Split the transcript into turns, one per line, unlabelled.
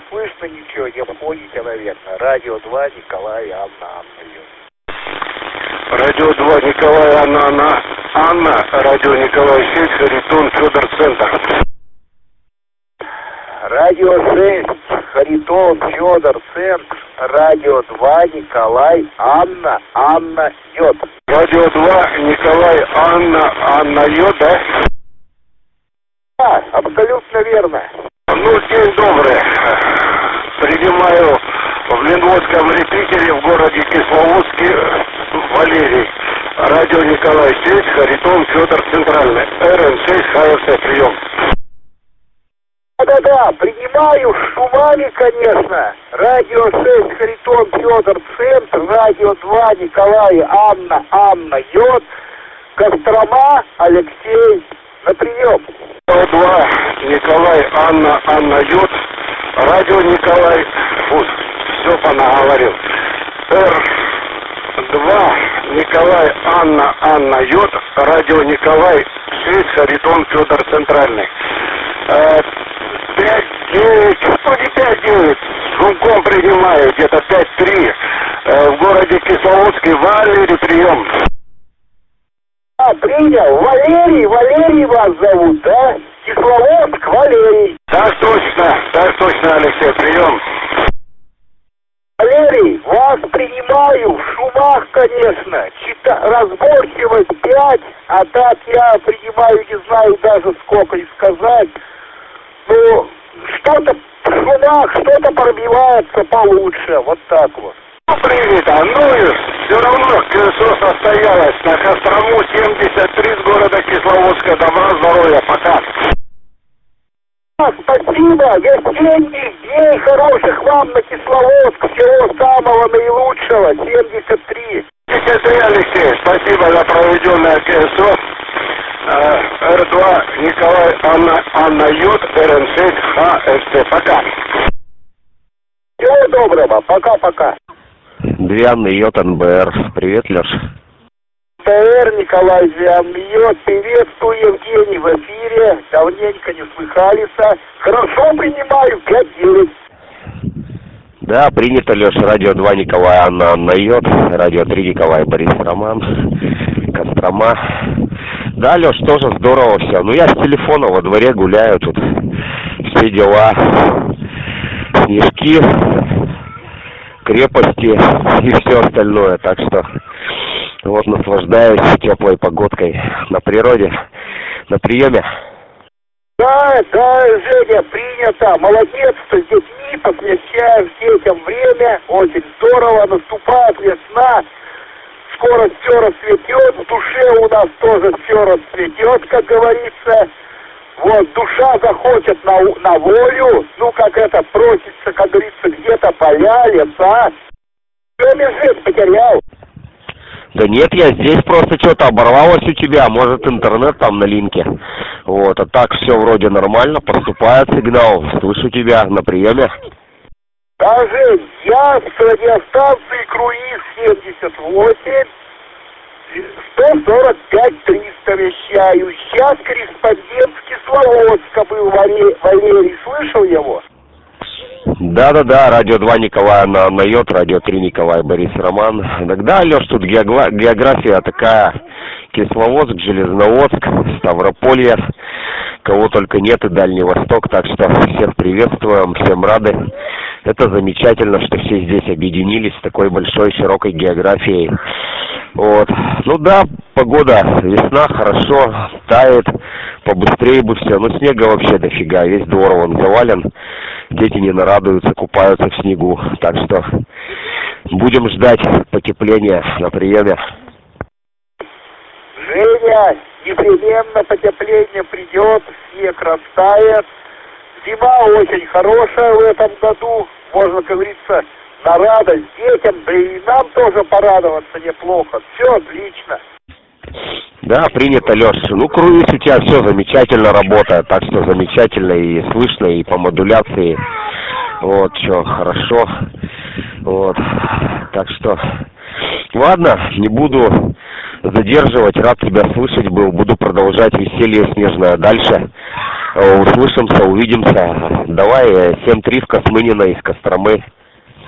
слышно ничего, не входите, наверное. Радио 2, Николай, Анна.
Радио 2, Николай, Анна. Радио Николай 6, Харитон, Федор, Центр.
Радио 6, Харитон, Федор, Центр. Радио 2, Николай, Анна, Йод.
Радио 2, Николай, Анна, Йод, да?
Да, абсолютно верно.
Ну, день добрый. Принимаю в Ленинском репитере в городе Кисловодске Валерий. Радио Николай 6, Харитон, Федор, Центральный. РН6, ХФЦ, прием.
Да-да-да, принимаю с шумами, конечно. Радио 6, Харитон, Федор, Центр. Радио 2, Николай, Анна, Йод. Кострома, Алексей. На прием.
Радио 2, Николай, Анна, Йод. Радио Николай, все понаговорил. Р2, Николай, Анна, Йод. Радио Николай 6, Харитон, Федор, Центральный. 5-9, вроде 5-9, звонком принимаю, где-то 5-3, в городе Кисловодске, Валерий, прием.
Принял, Валерий вас зовут, да? Кисловодск, Валерий.
Так точно, Алексей, прием.
Валерий, вас принимаю, в шумах, конечно, разборчивость 5, а так я принимаю, не знаю даже сколько и сказать. Ну, что-то в шумах, что-то пробивается получше, вот так вот.
Ну, принято, все равно КСО состоялось на Кострому 73 с города Кисловодска. Добра, здоровья, пока.
Спасибо, дней хороших вам на Кисловодск, всего самого наилучшего, 73.
73, Алексей, спасибо за проведенное КСО. Р2, Николай, Анна, Йод, РН6, ХФЦ, пока.
Всего доброго, пока-пока.
2 Анны, Йод, НБР. Привет, Леш.
ТР, Николай, Йод, приветствую, Евгений в эфире, давненько не слыхались. Хорошо принимаю, 5-9.
Да, принято, Леш. Радио 2, Николай, Анна, Йод. Радио 3, Николай, Борис, Роман. Кострома. Да, Леш, тоже здорово все. Ну, я с телефона во дворе гуляю тут. Все дела. Снежки, крепости и все остальное. Так что вот наслаждаюсь теплой погодкой на природе, на приеме.
Да, Женя, принято. Молодец, что с детьми посвящаешь детям время. Очень здорово, наступает весна. Скоро все расцветет, в душе у нас тоже все расцветет, как говорится. Вот, душа захочет на волю, ну, как это, просится, как говорится, где-то поля, леса. Все, лежит, потерял.
Да нет, я здесь, просто что-то оборвалось у тебя, может интернет там на линке. Вот, а так все вроде нормально, поступает сигнал, слышу тебя на приеме.
Даже я с радиостанции Круиз 78, 145-300 вещаю. Сейчас корреспондент с Кисловодска был, Валерий, слышал его?
Да, радио 2 Николай на Йод, радио 3 Николай, Борис, Роман. Иногда, Леш, тут география такая. Кисловодск, Железноводск, Ставрополье, кого только нет, и Дальний Восток. Так что всех приветствуем, всем рады. Это замечательно, что все здесь объединились с такой большой, широкой географией. Вот. Ну да, погода, весна, хорошо, тает, побыстрее бы все. Но снега вообще дофига, весь двор вон завален. Дети не нарадуются, купаются в снегу. Так что будем ждать потепления на приеме.
Женя, непременно потепление придет, снег растает. Зима очень хорошая в этом году, можно, как говорится, на радость детям, да и нам тоже порадоваться неплохо. Все отлично.
Да, принято, Леш. Ну, круиз у тебя все замечательно работает, так что замечательно и слышно, и по модуляции. Вот, что, хорошо. Вот, так что, ладно, не буду задерживать, рад тебя слышать был, буду продолжать веселье снежное дальше. Услышимся, увидимся. Давай 7-3 в Космынина из Костромы.